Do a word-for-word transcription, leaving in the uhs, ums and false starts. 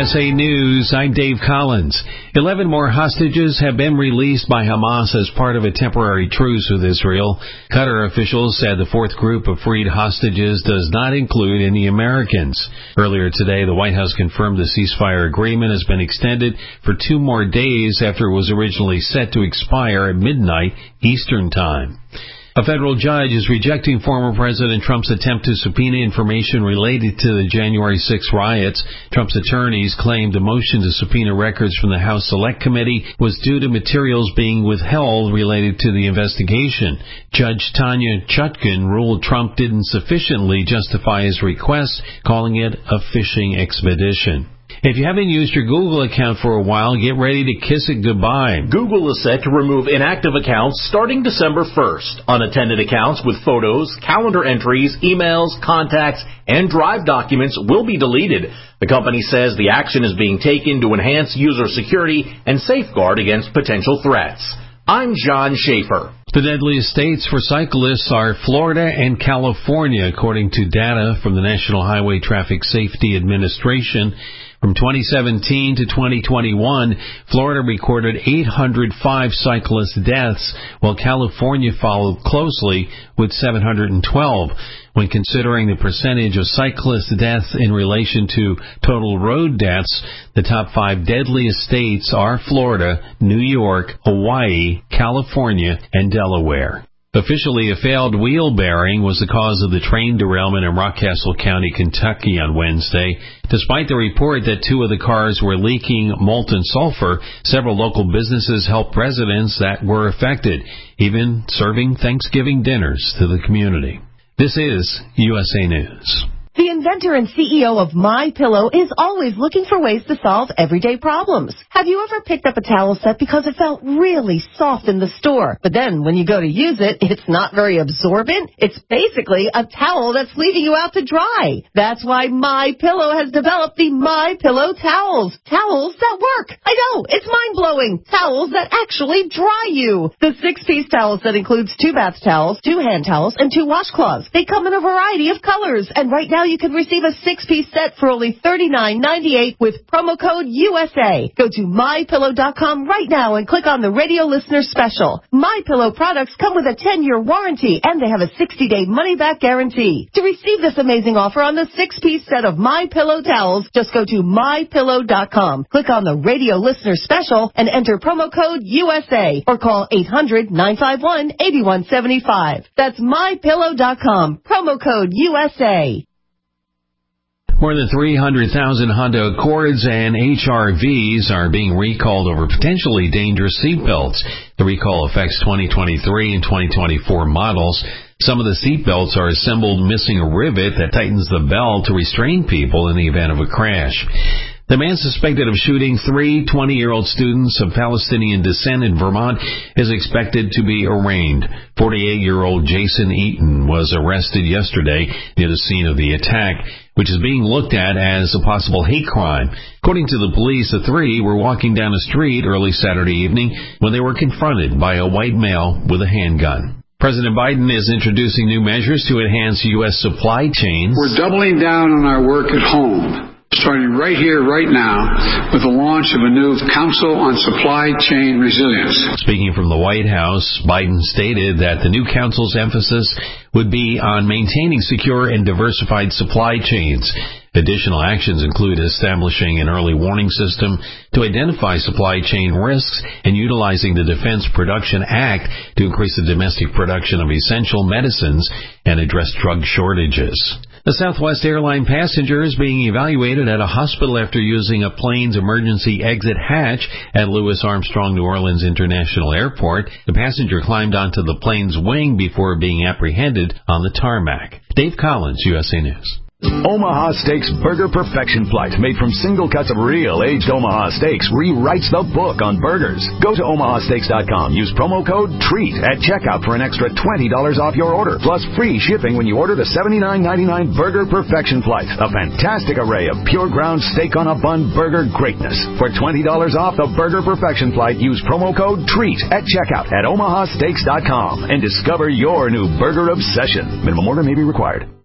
S A News, I'm Dave Collins. Eleven more hostages have been released by Hamas as part of a temporary truce with Israel. Qatar officials said the fourth group of freed hostages does not include any Americans. Earlier today, the White House confirmed the ceasefire agreement has been extended for two more days after it was originally set to expire at midnight Eastern Time. A federal judge is rejecting former President Trump's attempt to subpoena information related to the January sixth riots. Trump's attorneys claimed the motion to subpoena records from the House Select Committee was due to materials being withheld related to the investigation. Judge Tanya Chutkan ruled Trump didn't sufficiently justify his request, calling it a fishing expedition. If you haven't used your Google account for a while, get ready to kiss it goodbye. Google is set to remove inactive accounts starting December first. Unattended accounts with photos, calendar entries, emails, contacts, and Drive documents will be deleted. The company says the action is being taken to enhance user security and safeguard against potential threats. I'm John Schaefer. The deadliest states for cyclists are Florida and California, according to data from the National Highway Traffic Safety Administration. From twenty seventeen to twenty twenty-one, Florida recorded eight hundred five cyclist deaths, while California followed closely with seven hundred twelve. When considering the percentage of cyclist deaths in relation to total road deaths, the top five deadliest states are Florida, New York, Hawaii, California, and Delaware. Officially, a failed wheel bearing was the cause of the train derailment in Rockcastle County, Kentucky on Wednesday. Despite the report that two of the cars were leaking molten sulfur, several local businesses helped residents that were affected, even serving Thanksgiving dinners to the community. This is U S A News. The inventor and C E O of MyPillow is always looking for ways to solve everyday problems. Have you ever picked up a towel set because it felt really soft in the store, but then when you go to use it, it's not very absorbent? It's basically a towel that's leaving you out to dry. That's why MyPillow has developed the MyPillow towels. Towels that work. I know, it's mind-blowing. Towels that actually dry you. The six-piece towel set includes two bath towels, two hand towels, and two washcloths. They come in a variety of colors, and right now you can receive a six-piece set for only thirty-nine ninety-eight with promo code U S A. Go to my pillow dot com right now and click on the radio listener special. MyPillow products come with a ten-year warranty, and they have a sixty-day money-back guarantee. To receive this amazing offer on the six-piece set of MyPillow towels, just go to my pillow dot com. Click on the radio listener special and enter promo code U S A or call eight hundred nine five one eight one seven five. That's my pillow dot com. Promo code U S A. More than three hundred thousand Honda Accords and H R Vs are being recalled over potentially dangerous seatbelts. The recall affects twenty twenty-three and twenty twenty-four models. Some of the seatbelts are assembled missing a rivet that tightens the belt to restrain people in the event of a crash. The man suspected of shooting three twenty-year-old students of Palestinian descent in Vermont is expected to be arraigned. forty-eight-year-old Jason Eaton was arrested yesterday near the scene of the attack, which is being looked at as a possible hate crime. According to the police, the three were walking down a street early Saturday evening when they were confronted by a white male with a handgun. President Biden is introducing new measures to enhance U S supply chains. We're doubling down on our work at home, starting right here, right now, with the launch of a new Council on Supply Chain Resilience. Speaking from the White House, Biden stated that the new council's emphasis would be on maintaining secure and diversified supply chains. Additional actions include establishing an early warning system to identify supply chain risks and utilizing the Defense Production Act to increase the domestic production of essential medicines and address drug shortages. A Southwest airline passenger is being evaluated at a hospital after using a plane's emergency exit hatch at Louis Armstrong New Orleans International Airport. The passenger climbed onto the plane's wing before being apprehended on the tarmac. Dave Collins, U S A News. Omaha Steaks Burger Perfection Flight, made from single cuts of real aged Omaha steaks, rewrites the book on burgers. Go to omaha steaks dot com. Use promo code TREAT at checkout for an extra twenty dollars off your order, plus free shipping when you order the seventy-nine ninety-nine Burger Perfection Flight, a fantastic array of pure ground steak on a bun burger greatness. For twenty dollars off the Burger Perfection Flight, use promo code TREAT at checkout at omaha steaks dot com and discover your new burger obsession. Minimum order may be required.